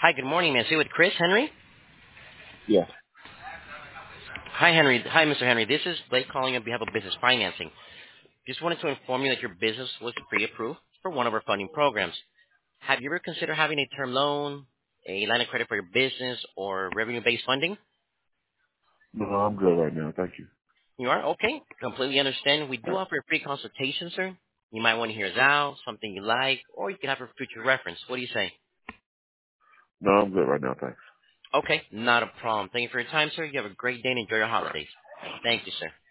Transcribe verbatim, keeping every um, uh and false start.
Hi, good morning. May I see with Chris Henry? Yes. Hi, Henry. Hi, Mister Henry. This is Blake calling on behalf of Business Financing. Just wanted to inform you that your business was pre-approved for one of our funding programs. Have you ever considered having a term loan, a line of credit for your business, or revenue-based funding? No, I'm good right now. Thank you. You are? Okay. Completely understand. We do offer a free consultation, sir. You might want to hear us out, something you like, or you can have for future reference. What do you say? No, I'm good right now. Thanks. Okay. Not a problem. Thank you for your time, sir. You have a great day and enjoy your holidays. Thank you, sir.